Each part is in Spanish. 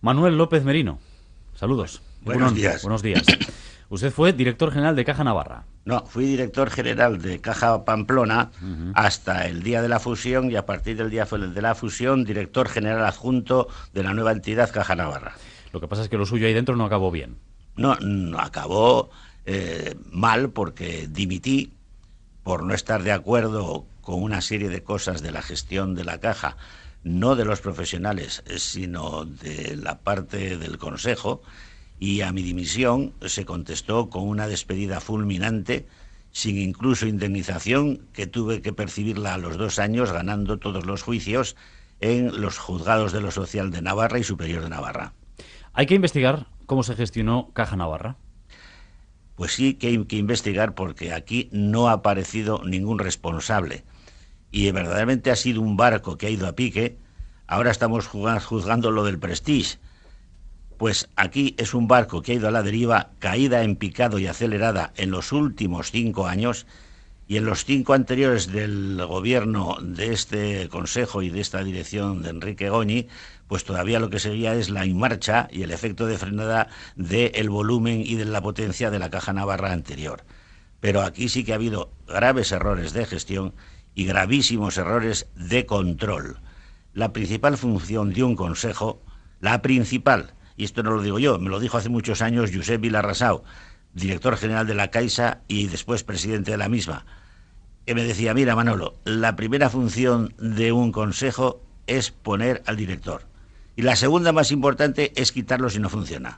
Manuel López Merino, saludos. Buenos días. Buenos días. Usted fue director general de Caja Navarra. No, fui director general de Caja Pamplona hasta el día de la fusión y a partir del día de la fusión, director general adjunto de la nueva entidad Caja Navarra. Lo que pasa es que lo suyo ahí dentro no acabó bien. No, acabó mal porque dimití por no estar de acuerdo con una serie de cosas de la gestión de la Caja, no de los profesionales, sino de la parte del Consejo, y a mi dimisión se contestó con una despedida fulminante, sin incluso indemnización, que tuve que percibirla a los 2 años, ganando todos los juicios en los juzgados de lo social de Navarra y Superior de Navarra. Hay que investigar cómo se gestionó Caja Navarra. Pues sí que hay que investigar porque aquí no ha aparecido ningún responsable. Y verdaderamente ha sido un barco que ha ido a pique. Ahora estamos juzgando lo del Prestige. Pues aquí es un barco que ha ido a la deriva, caída en picado y acelerada en los últimos 5 años, y en los 5 anteriores del gobierno de este Consejo y de esta dirección de Enrique Goñi, pues todavía lo que sería es la inmarcha y el efecto de frenada del volumen y de la potencia de la Caja Navarra anterior. Pero aquí sí que ha habido graves errores de gestión y gravísimos errores de control. La principal función de un consejo, la principal, y esto no lo digo yo, me lo dijo hace muchos años Josep Vilarrasau, director general de la Caixa y después presidente de la misma, que me decía: mira, Manolo, la primera función de un consejo es poner al director, y la segunda, más importante, es quitarlo si no funciona.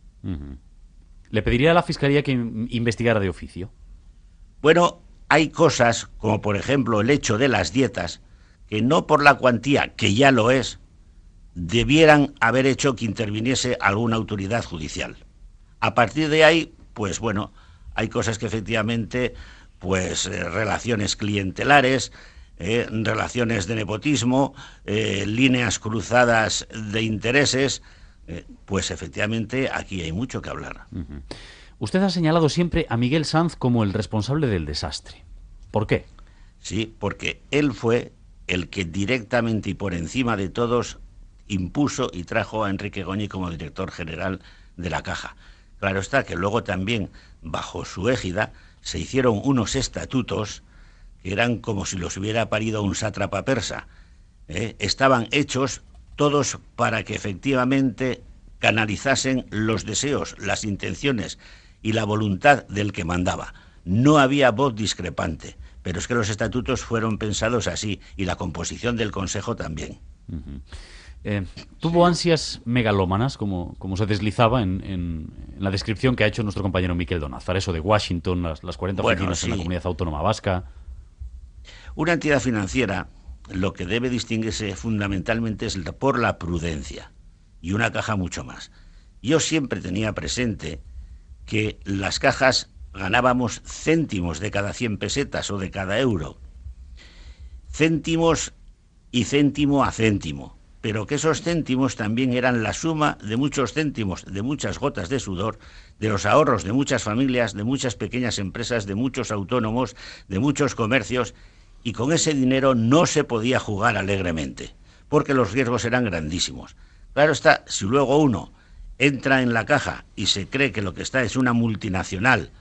¿Le pediría a la Fiscalía que investigara de oficio? Bueno, hay cosas, como por ejemplo el hecho de las dietas, que no por la cuantía, que ya lo es, debieran haber hecho que interviniese alguna autoridad judicial. A partir de ahí, pues bueno, hay cosas que efectivamente, pues relaciones clientelares, relaciones de nepotismo, líneas cruzadas de intereses, pues efectivamente aquí hay mucho que hablar. Usted ha señalado siempre a Miguel Sanz como el responsable del desastre. ¿Por qué? Sí, porque él fue el que directamente y por encima de todos impuso y trajo a Enrique Goñi como director general de la Caja. Claro está que luego también, bajo su égida, se hicieron unos estatutos que eran como si los hubiera parido un sátrapa persa. Estaban hechos todos para que efectivamente canalizasen los deseos, las intenciones y la voluntad del que mandaba. No había voz discrepante, pero es que los estatutos fueron pensados así y la composición del Consejo también. ¿Tuvo ansias megalómanas, como se deslizaba en la descripción que ha hecho nuestro compañero Miquel Donazar, eso de Washington, las 40 oficinas sí, en la Comunidad Autónoma Vasca? Una entidad financiera, lo que debe distinguirse fundamentalmente es por la prudencia, y una caja mucho más. Yo siempre tenía presente que las cajas ganábamos céntimos de cada 100 pesetas o de cada euro. Céntimos y céntimo a céntimo. Pero que esos céntimos también eran la suma de muchos céntimos, de muchas gotas de sudor, de los ahorros de muchas familias, de muchas pequeñas empresas, de muchos autónomos, de muchos comercios, y con ese dinero no se podía jugar alegremente, porque los riesgos eran grandísimos. Claro está, si luego uno entra en la caja y se cree que lo que está es una multinacional,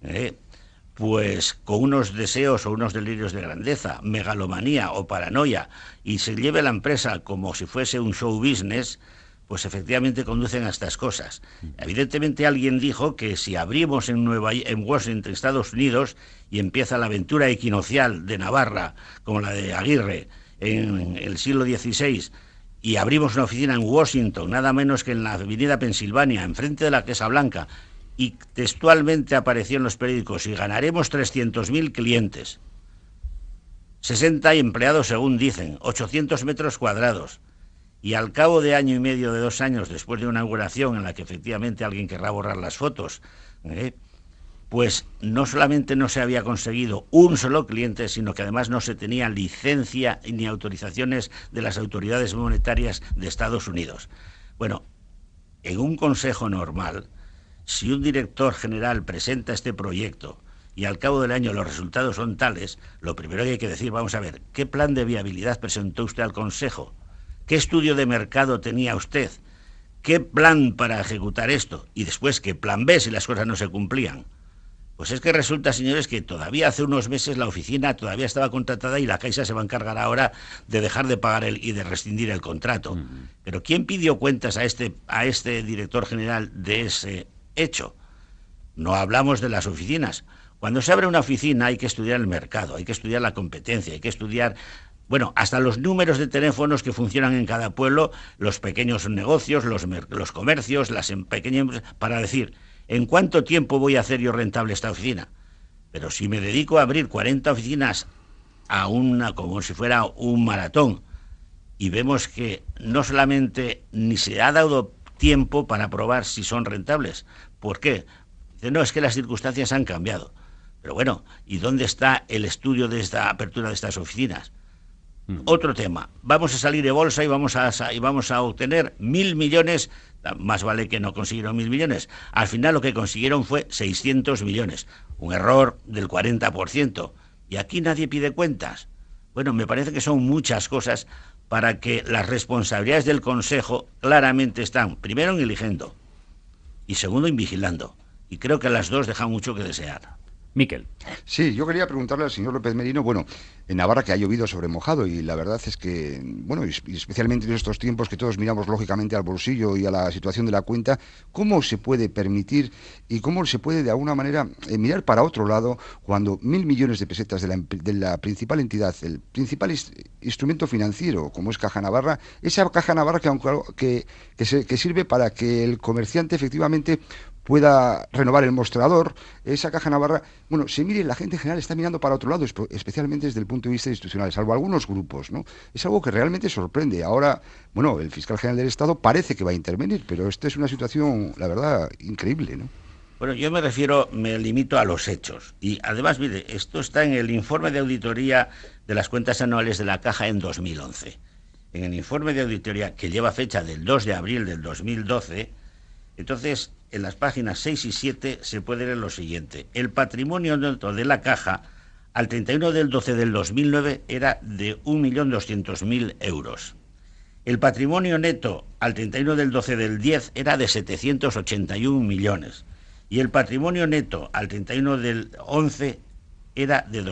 pues con unos deseos o unos delirios de grandeza, megalomanía o paranoia, y se lleve la empresa como si fuese un show business, pues efectivamente conducen a estas cosas. Evidentemente alguien dijo que si abrimos en Washington, Estados Unidos, y empieza la aventura equinoccial de Navarra, como la de Aguirre en el siglo XVI, y abrimos una oficina en Washington, nada menos que en la avenida Pensilvania, enfrente de la Casa Blanca, y textualmente apareció en los periódicos: y ganaremos 300.000 clientes, 60 empleados según dicen, 800 metros cuadrados, y al cabo de año y medio, de 2 años, después de una inauguración en la que efectivamente alguien querrá borrar las fotos, pues no solamente no se había conseguido un solo cliente, sino que además no se tenía licencia ni autorizaciones de las autoridades monetarias de Estados Unidos. Bueno, en un consejo normal, si un director general presenta este proyecto y al cabo del año los resultados son tales, lo primero que hay que decir: vamos a ver, ¿qué plan de viabilidad presentó usted al Consejo? ¿Qué estudio de mercado tenía usted? ¿qué plan para ejecutar esto? Y después, ¿qué plan B si las cosas no se cumplían? Pues es que resulta, señores, que todavía hace unos meses la oficina todavía estaba contratada y la Caixa se va a encargar ahora de dejar de pagar y de rescindir el contrato. Pero ¿quién pidió cuentas a este director general de ese hecho? No hablamos de las oficinas. Cuando se abre una oficina hay que estudiar el mercado, hay que estudiar la competencia, hay que estudiar, bueno, hasta los números de teléfonos que funcionan en cada pueblo, los pequeños negocios, los comercios, las pequeñas empresas, para decir, ¿en cuánto tiempo voy a hacer yo rentable esta oficina? Pero si me dedico a abrir 40 oficinas como si fuera un maratón, y vemos que no solamente ni se ha dado tiempo para probar si son rentables. ¿Por qué? Dice, no, es que las circunstancias han cambiado. Pero bueno, ¿y dónde está el estudio de esta apertura de estas oficinas? Otro tema, vamos a salir de bolsa y vamos a obtener 1.000 millones, más vale que no consiguieron 1.000 millones, al final lo que consiguieron fue 600 millones, un error del 40%, y aquí nadie pide cuentas. Bueno, me parece que son muchas cosas para que las responsabilidades del Consejo claramente están, primero, en eligiendo, y segundo, en vigilando, y creo que las dos dejan mucho que desear. Miquel. Sí, yo quería preguntarle al señor López Merino, bueno, en Navarra que ha llovido sobre mojado y la verdad es que, bueno, y especialmente en estos tiempos que todos miramos lógicamente al bolsillo y a la situación de la cuenta, ¿cómo se puede permitir y cómo se puede de alguna manera mirar para otro lado cuando 1.000 millones de pesetas de la principal entidad, el principal instrumento financiero como es Caja Navarra, esa Caja Navarra que sirve para que el comerciante efectivamente pueda renovar el mostrador, esa Caja Navarra, bueno, se mire, la gente en general está mirando para otro lado, especialmente desde el punto de vista institucional, salvo algunos grupos, ¿no? Es algo que realmente sorprende. Ahora, bueno, el fiscal general del Estado parece que va a intervenir, pero esta es una situación, la verdad, increíble, ¿no? Bueno, yo me limito a los hechos. Y además, mire, esto está en el informe de auditoría de las cuentas anuales de la Caja en 2011. En el informe de auditoría, que lleva fecha del 2 de abril del 2012, entonces, en las páginas 6 y 7 se puede leer lo siguiente. El patrimonio neto de la Caja al 31 del 12 del 2009 era de 1.200.000 euros. El patrimonio neto al 31 del 12 del 10 era de 781 millones. Y el patrimonio neto al 31 del 11 era de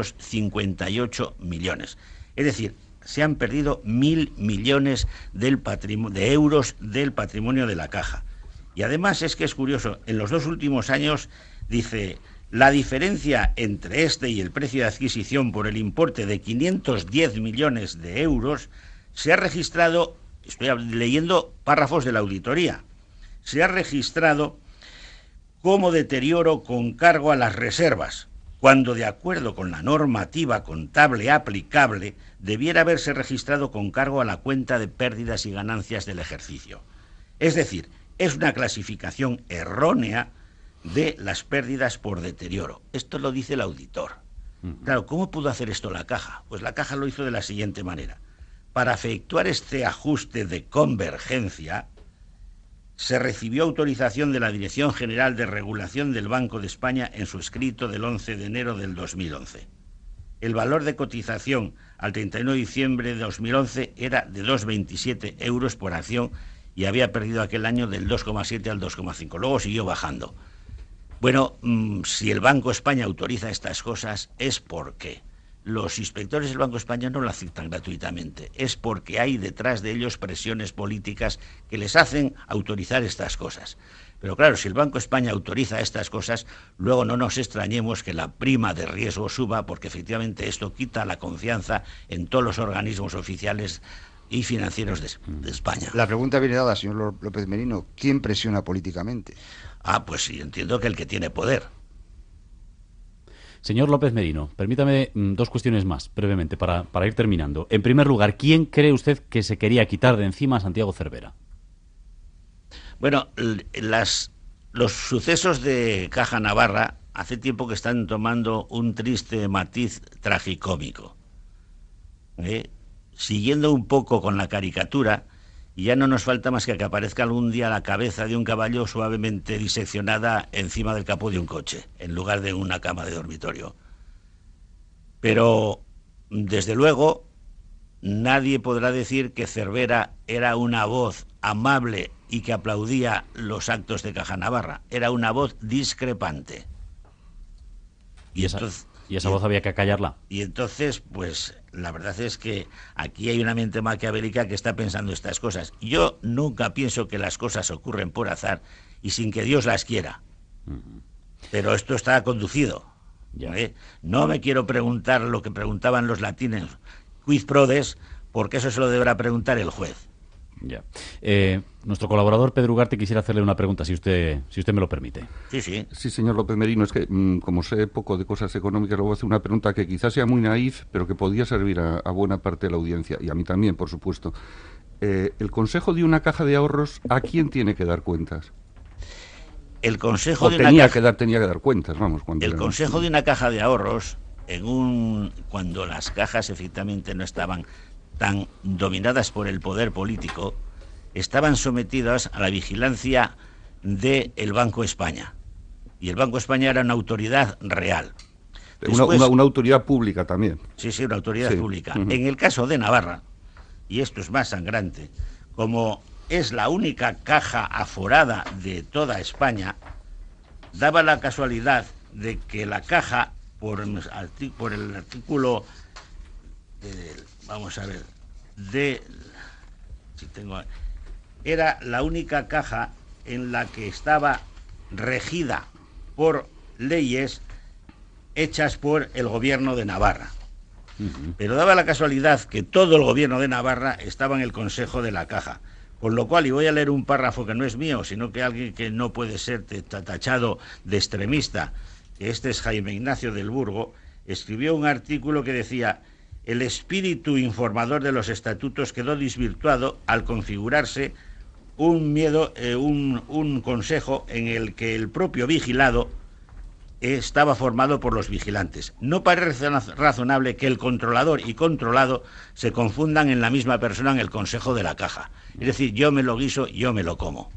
258 millones. Es decir, se han perdido 1.000 millones de euros del patrimonio de la Caja. Y además es que es curioso, en los 2 últimos años, dice, la diferencia entre este y el precio de adquisición por el importe de 510 millones de euros se ha registrado, estoy leyendo párrafos de la auditoría, se ha registrado como deterioro con cargo a las reservas, cuando de acuerdo con la normativa contable aplicable debiera haberse registrado con cargo a la cuenta de pérdidas y ganancias del ejercicio. Es decir, es una clasificación errónea de las pérdidas por deterioro. Esto lo dice el auditor. Claro, ¿cómo pudo hacer esto la Caja? Pues la Caja lo hizo de la siguiente manera. Para efectuar este ajuste de convergencia, se recibió autorización de la Dirección General de Regulación del Banco de España en su escrito del 11 de enero del 2011. El valor de cotización al 31 de diciembre de 2011 era de 2,27 euros por acción y había perdido aquel año del 2,7 al 2,5. Luego siguió bajando. Bueno, si el Banco de España autoriza estas cosas es porque los inspectores del Banco de España no lo aceptan gratuitamente. Es porque hay detrás de ellos presiones políticas que les hacen autorizar estas cosas. Pero claro, si el Banco de España autoriza estas cosas, luego no nos extrañemos que la prima de riesgo suba, porque efectivamente esto quita la confianza en todos los organismos oficiales y financieros de España. La pregunta viene dada, señor López Merino. ¿Quién presiona políticamente? Pues sí, entiendo que el que tiene poder. Señor López Merino, permítame 2 cuestiones más, brevemente, para ir terminando. En primer lugar, ¿quién cree usted que se quería quitar de encima a Santiago Cervera? Bueno, los sucesos de Caja Navarra hace tiempo que están tomando un triste matiz tragicómico. Siguiendo un poco con la caricatura, ya no nos falta más que aparezca algún día la cabeza de un caballo suavemente diseccionada encima del capó de un coche, en lugar de una cama de dormitorio. Pero, desde luego, nadie podrá decir que Cervera era una voz amable y que aplaudía los actos de Caja Navarra. Era una voz discrepante. ¿Y esa voz había que acallarla? Y entonces, pues, la verdad es que aquí hay una mente maquiavélica que está pensando estas cosas. Yo nunca pienso que las cosas ocurren por azar y sin que Dios las quiera. Pero esto está conducido. No me quiero preguntar lo que preguntaban los latinos, quid prodest, porque eso se lo deberá preguntar el juez. Ya. Nuestro colaborador Pedro Ugarte quisiera hacerle una pregunta, si usted me lo permite. Sí. Sí, señor López Merino, es que como sé poco de cosas económicas, le voy a hacer una pregunta que quizás sea muy naif, pero que podría servir a buena parte de la audiencia, y a mí también, por supuesto. El consejo de una caja de ahorros, ¿a quién tiene que dar cuentas? El consejo tenía que dar cuentas, vamos. El consejo de una caja de ahorros, cuando las cajas efectivamente no estaban tan dominadas por el poder político, estaban sometidas a la vigilancia del Banco España. Y el Banco España era una autoridad real. Después, una autoridad pública también. Sí, una autoridad pública. En el caso de Navarra, y esto es más sangrante, como es la única caja aforada de toda España, daba la casualidad de que la caja, por el artículo, vamos a ver, era la única caja en la que estaba regida por leyes hechas por el gobierno de Navarra. Pero daba la casualidad que todo el gobierno de Navarra estaba en el consejo de la caja. Con lo cual, y voy a leer un párrafo que no es mío, sino que alguien que no puede ser tachado de extremista, que este es Jaime Ignacio del Burgo, escribió un artículo que decía: el espíritu informador de los estatutos quedó desvirtuado al configurarse un consejo en el que el propio vigilado estaba formado por los vigilantes. No parece razonable que el controlador y controlado se confundan en la misma persona en el consejo de la caja. Es decir, yo me lo guiso, yo me lo como.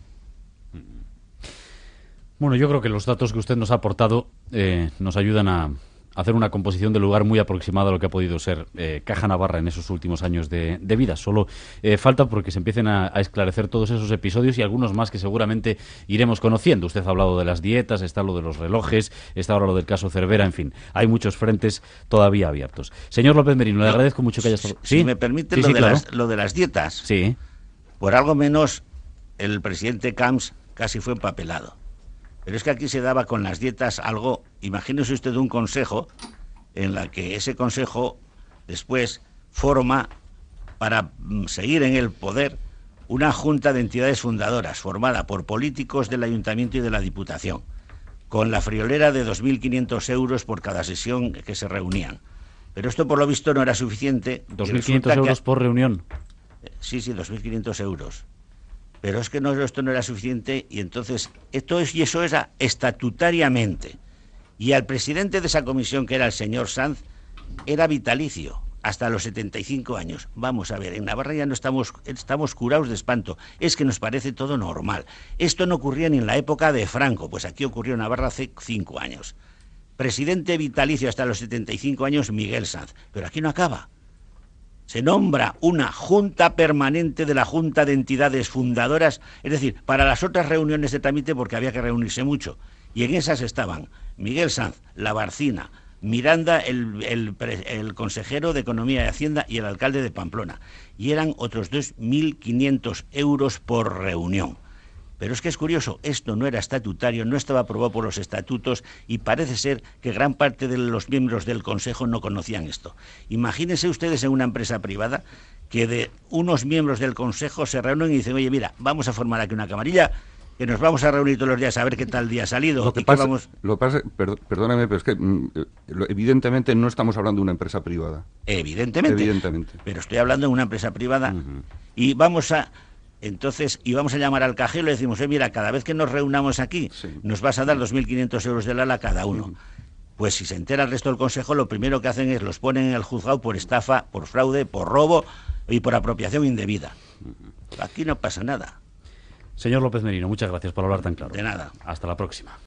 Bueno, yo creo que los datos que usted nos ha aportado nos ayudan a hacer una composición del lugar muy aproximada a lo que ha podido ser Caja Navarra en esos últimos años de vida. Solo falta porque se empiecen a esclarecer todos esos episodios y algunos más que seguramente iremos conociendo. Usted ha hablado de las dietas, está lo de los relojes, está ahora lo del caso Cervera, en fin, hay muchos frentes todavía abiertos. Señor López Merino, le agradezco mucho que haya estado... Si me permite, lo de las dietas. Sí. Por algo menos, el presidente Camps casi fue empapelado. Pero es que aquí se daba con las dietas algo, imagínese usted un consejo en la que ese consejo después forma, para seguir en el poder, una junta de entidades fundadoras formada por políticos del ayuntamiento y de la diputación, con la friolera de 2.500 euros por cada sesión que se reunían. Pero esto por lo visto no era suficiente. 2.500 euros por reunión. Sí, 2.500 euros. Pero es que esto no era suficiente y entonces eso era estatutariamente. Y al presidente de esa comisión, que era el señor Sanz, era vitalicio, hasta los 75 años. Vamos a ver, en Navarra ya no estamos curados de espanto. Es que nos parece todo normal. Esto no ocurría ni en la época de Franco, pues aquí ocurrió en Navarra hace 5 años. Presidente vitalicio hasta los 75 años, Miguel Sanz. Pero aquí no acaba. Se nombra una junta permanente de la Junta de Entidades Fundadoras, es decir, para las otras reuniones de trámite, porque había que reunirse mucho. Y en esas estaban Miguel Sanz, La Barcina, Miranda, el consejero de Economía y Hacienda, y el alcalde de Pamplona. Y eran otros 2.500 euros por reunión. Pero es que es curioso, esto no era estatutario, no estaba aprobado por los estatutos y parece ser que gran parte de los miembros del Consejo no conocían esto. Imagínense ustedes en una empresa privada que de unos miembros del Consejo se reúnen y dicen: oye, mira, vamos a formar aquí una camarilla, que nos vamos a reunir todos los días a ver qué tal día ha salido. Perdóname, pero es que evidentemente no estamos hablando de una empresa privada. Evidentemente. Pero estoy hablando de una empresa privada y vamos a llamar al cajero y le decimos: mira, cada vez que nos reunamos aquí, nos vas a dar 2.500 euros del ala cada uno. Pues si se entera el resto del Consejo, lo primero que hacen es los ponen en el juzgado por estafa, por fraude, por robo y por apropiación indebida. Aquí no pasa nada. Señor López Merino, muchas gracias por hablar tan claro. De nada. Hasta la próxima.